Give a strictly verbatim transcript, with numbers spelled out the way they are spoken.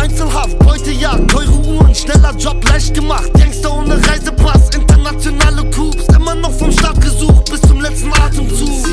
Einzelhaft, Beutejagd, teure Uhren, schneller Job, leicht gemacht. Gangster ohne Reisepass,